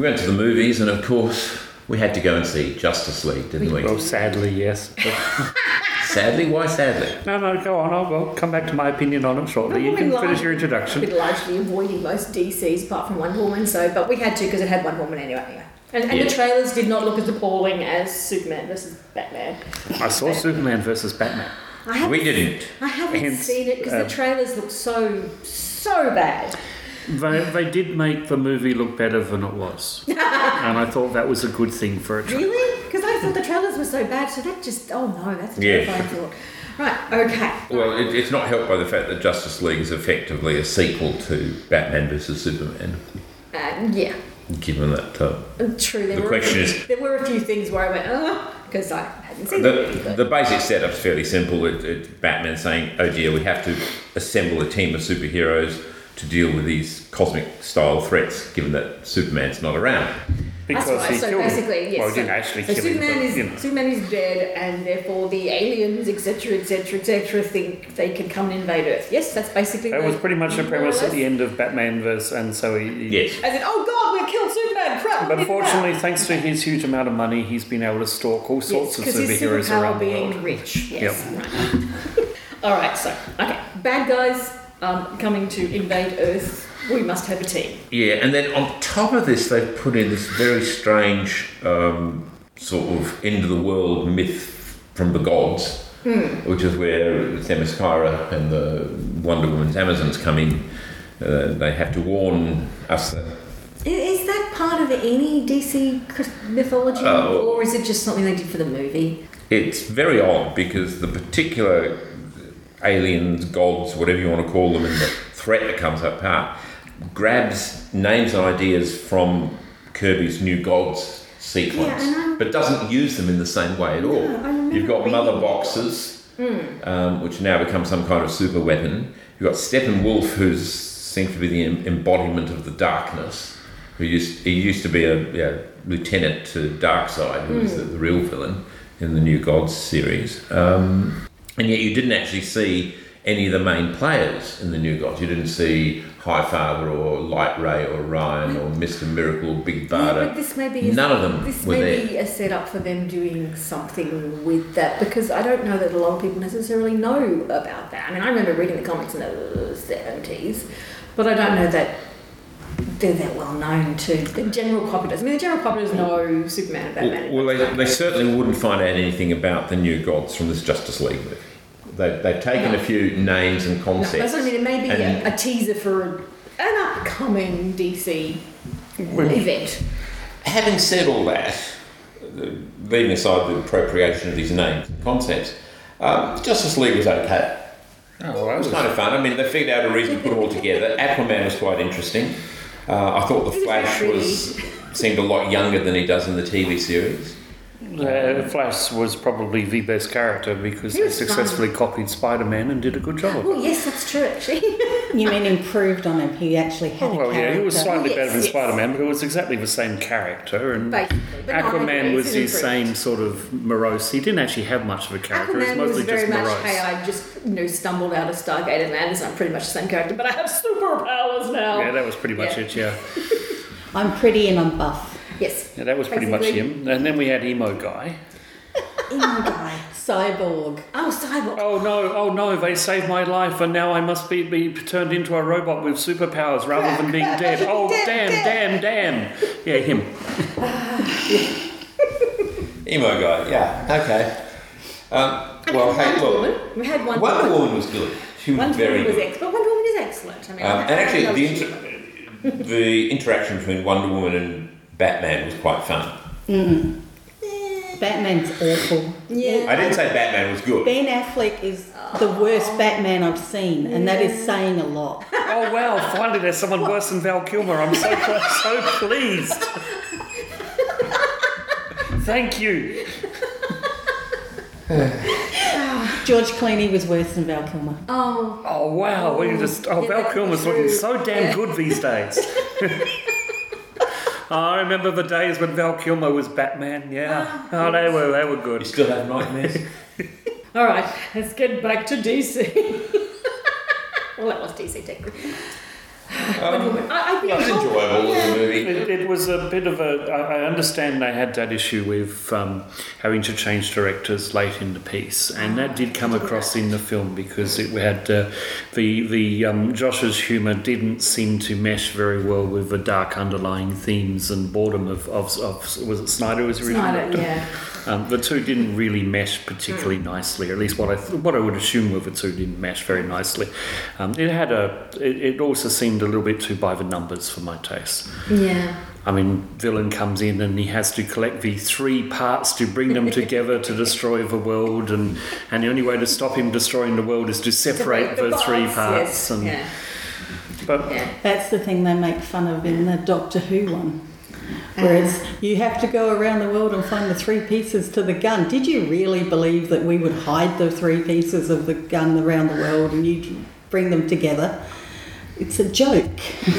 we went to the movies, and of course, we had to go and see Justice League, didn't we? Well, sadly, yes. Sadly? Why sadly? No, go on. I'll come back to my opinion on it shortly. You can finish your introduction. We're largely avoiding most DCs apart from Wonder Woman, but we had to because it had Wonder Woman anyway. And the trailers did not look as appalling as Superman versus Batman. I saw Superman versus Batman. We didn't. I haven't seen it because the trailers look so bad. They did make the movie look better than it was. And I thought that was a good thing for a trailer. Really? Because I thought the trailers were so bad, so that just... Oh no, that's a terrifying thought. Right, okay. Well, it's not helped by the fact that Justice League is effectively a sequel to Batman vs Superman. Yeah. Given that... True. There were a few things where I went, because I hadn't seen it. The basic setup's fairly simple. It's Batman saying, oh dear, we have to assemble a team of superheroes to deal with these cosmic-style threats, given that Superman's not around. Because that's right. So basically, yes. Well, he didn't actually kill him. Superman is dead, and therefore the aliens, etc., think they can come and invade Earth. Yes, that's basically... That was pretty much the premise at the end of Batman vs. And so he... Yes. As in, oh God, we've killed Superman, crap! But fortunately, thanks to his huge amount of money, he's been able to stalk all sorts of superheroes around the world. Being rich, yes. Yep. Right. All right, so, okay. Bad guys coming to invade Earth. We must have a team. Yeah, and then on top of this, they've put in this very strange sort of end-of-the-world myth from the gods, which is where Themyscira and the Wonder Woman's Amazons come in. They have to warn us that... Is that part of any DC mythology, or is it just something they did for the movie? It's very odd, because the particular aliens, gods, whatever you want to call them, and the threat that comes up part grabs names and ideas from Kirby's New Gods sequence, but doesn't use them in the same way at all. You've got Mother Boxes, which now become some kind of super weapon. You've got Steppenwolf, who seems to be the embodiment of the darkness. He used to be a lieutenant to Darkseid, who was the real villain in the New Gods series. And yet you didn't actually see any of the main players in the New Gods. You didn't see Highfather or Light Ray or Ryan or Mr. Miracle, Big Barda. None of them were there. This may be a setup for them doing something with that, because I don't know that a lot of people necessarily know about that. I mean, I remember reading the comics in the 70s, but I don't know that they're that well known to the general populace. I mean, the general populace know Superman and Batman. Well, they certainly wouldn't find out anything about the New Gods from this Justice League movie. They've taken a few names and concepts. That's what I mean. It may be a teaser for an upcoming DC event. Having said all that, leaving aside the appropriation of these names and concepts, Justice League was okay. It was kind of fun. I mean, they figured out a reason to put them all together. Aquaman was quite interesting. I thought the Flash seemed a lot younger than he does in the TV series. Flash was probably the best character because they successfully copied Spider-Man and did a good job. Oh, yes, that's true, actually. You mean improved on him? He actually had a character. Yeah, he was slightly better than Spider-Man, but it was exactly the same character. And Aquaman was his same sort of morose. He didn't actually have much of a character. Aquaman it was mostly very just much, morose. hey, I just stumbled out of Stargate Atlantis. I'm pretty much the same character, but I have superpowers now. Yeah, that was pretty much it, yeah. I'm pretty and I'm buff. Yes. Yeah, that was pretty much him. And then we had Emo Guy. Emo Guy. Cyborg. Oh, Cyborg. Oh no, they saved my life and now I must be turned into a robot with superpowers rather than being dead. Oh, damn. Yeah, him. Emo Guy, yeah, okay. We had Wonder Woman. Wonder Woman was good. She was very good. But Wonder Woman is excellent. I mean, and actually, the interaction between Wonder Woman and Batman was quite fun. Batman's awful. Yeah. I didn't say Batman was good. Ben Affleck is the worst Batman I've seen, and that is saying a lot. Oh wow! Finally, there's someone worse than Val Kilmer. I'm so pleased. Thank you. George Clooney was worse than Val Kilmer. Oh wow! Val Kilmer's looking so damn good these days. I remember the days when Val Kilmer was Batman, yeah. They were good. You still have nightmares? All right, let's get back to DC. Well, that was DC technically. Wonder Woman. I think It was enjoyable as a movie. It was a bit of a. I understand they had that issue with having to change directors late in the piece, and that did come across in the film because it had the Josh's humour didn't seem to mesh very well with the dark underlying themes and boredom of was it Snyder was original Snyder, director? yeah. The two didn't really mesh particularly nicely, or at least what I would assume with the two didn't mesh very nicely. It also seemed a little bit too by the numbers for my taste. Yeah. I mean, villain comes in and he has to collect the 3 parts to bring them together to destroy the world, and the only way to stop him destroying the world is to separate the 3 parts. Yes. And, Yeah. But Yeah. That's the thing they make fun of in the Doctor Who one. Whereas you have to go around the world and find the 3 pieces to the gun. Did you really believe that we would hide the 3 pieces of the gun around the world and you'd bring them together? It's a joke.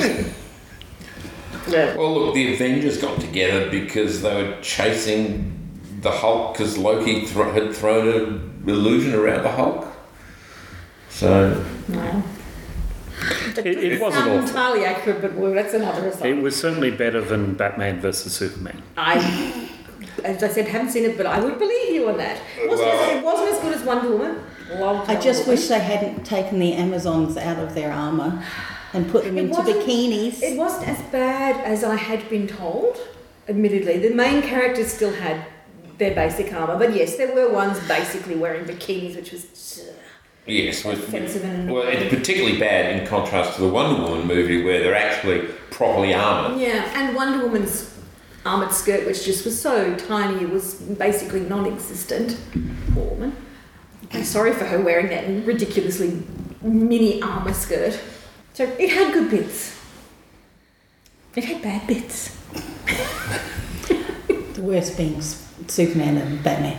Yeah. Well, look, the Avengers got together because they were chasing the Hulk because Loki had thrown an illusion around the Hulk. So, No. It wasn't awful. entirely accurate, but well, that's another aside. it was certainly better than Batman versus Superman. As I said, haven't seen it, but I would believe you on that. It wasn't as good as Wonder Woman. Loved I Wonder just Woman. wish they hadn't taken the Amazons out of their armour and put them It into wasn't- bikinis. It wasn't as bad as I had been told, admittedly. The main characters still had their basic armour, but yes, there were ones basically wearing bikinis, which was... yes. Offensive and Well, it's particularly bad in contrast to the Wonder Woman movie where they're actually properly armoured. Yeah, and Wonder Woman's armoured skirt, which just was so tiny, it was basically non-existent. Poor woman. I'm sorry for her wearing that ridiculously mini armour skirt. So it had good bits. It had bad bits. The worst being Superman and Batman.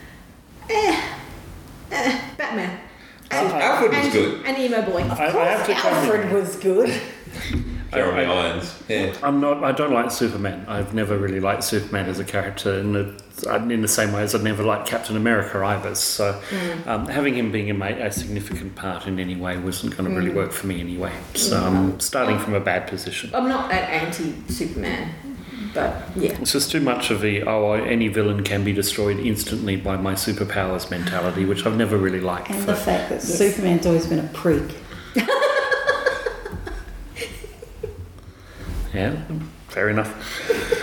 Batman. Alfred was good. And Emo Boy. I have to tell you, Alfred was good. Jeremy Irons. Yeah. I don't like Superman. I've never really liked Superman as a character in the same way as I'd never liked Captain America either. So having him being a significant part in any way wasn't going to really work for me anyway. So I'm starting from a bad position. I'm not that anti-Superman, but yeah. It's just too much of the, any villain can be destroyed instantly by my superpowers mentality, which I've never really liked. And the fact that Superman's always been a prick. Yeah, fair enough.